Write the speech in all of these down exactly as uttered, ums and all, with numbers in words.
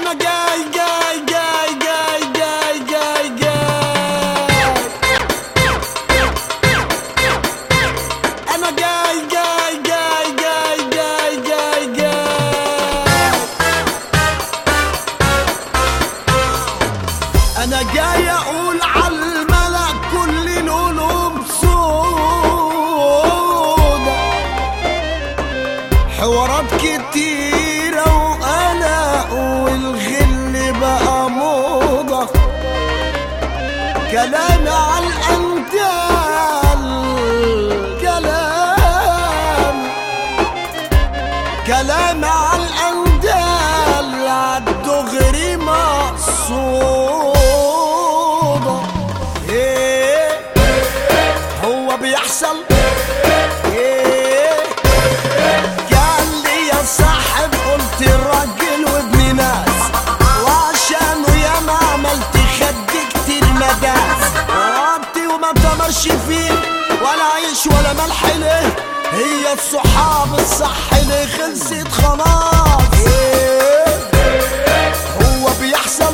انا جاي جاي جاي جاي جاي جاي جاي انا جاي جاي جاي جاي جاي جاي جاي انا جاي اقول على الملأ كل القلوب سودة، حوارات كتيرة وقلق والغل بقى موضة، كلام على الأندال كلام كلام على الأندال عالدغري مقصودة. ايه هو بيحصل ايه؟ قال لي يا صاحب قلت الراجل وابن ناس، وعشانه ياما عملت خد كتير نداس، وقتي وما تمرش فيه ولا عيش ولا ملح ليه، هي الصحاب الصح اللي خلصت خلاص. ايه هو بيحصل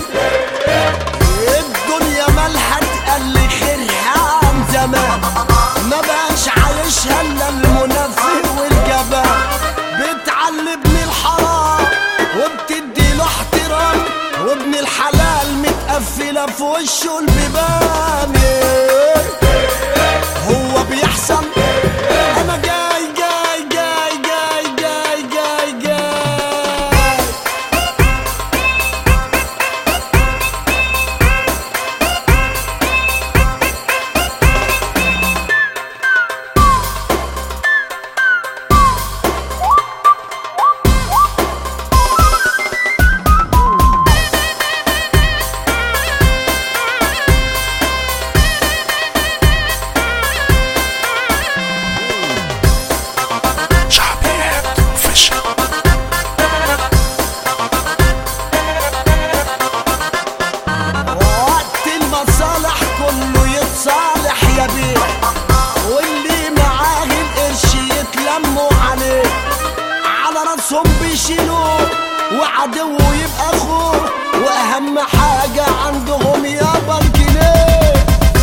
الدنيا مالها تقل خيرها عن زمان، ما بقاش عايشها الا المنفه والجبان، بتعلمني الحرام وبتدي له احترام، وابن الحلال متقفله في وشه البيبان. هو بيحصل انا جاي جاي جاي جاي جاي جاي جاي واللي معاه القرش يتلموا عليه، على راسهم بيشيلوه وعدوه يبقى اخوه، واهم حاجة عندهم يابا الجنيه.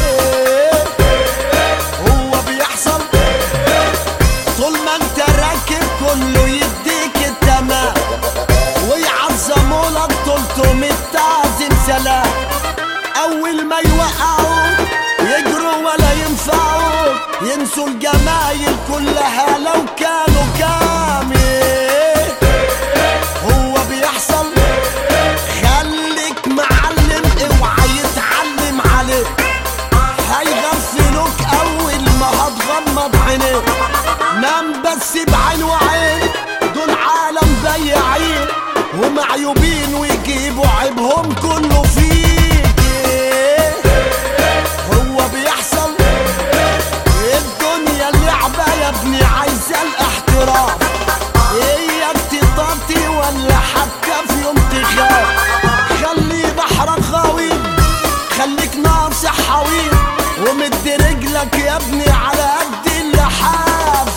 هو بيحصل طول ما انت راكب كله يديك التمام، ويعظموا لك تلتمية تعظيم سلام، اول ما يوقعوا يجروا ولا ينفعوا، ينسوا الجمايل كلها لو كانوا كامل. هو بيحصل خليك معلم اوعى يتعلم عليك، هيغفلوك اول ما هتغمض عينيك، نام بس بعين وعين، دول عالم بياعين ومعيوبين ويجيبوا عيبهم كله فيك. هو بيحصل الدنيا اللعبة يا ابني عايزة الاحتراف، اياك تطاطي ولا حتى في يوم تخاف، خلي بحرك غويط خليك ناصح حويط، ومد رجلك يا ابني على قد اللحاف.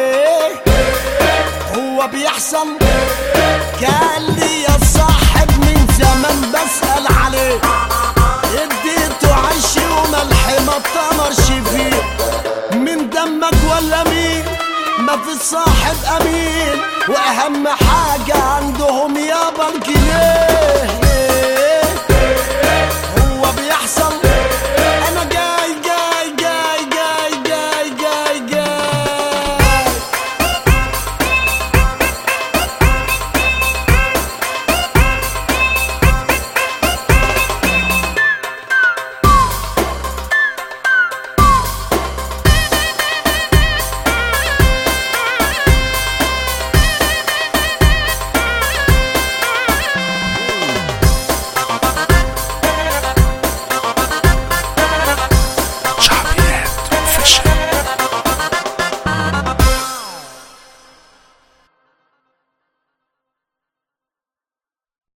هو بيحصل قال لي يا صاحب من زمان بسأل عليك، اديته عيش وملح ما تمرش فيه، من دمك ولا مين؟ ما في صاحب امين، واهم حاجة عندهم يابا الجنيه.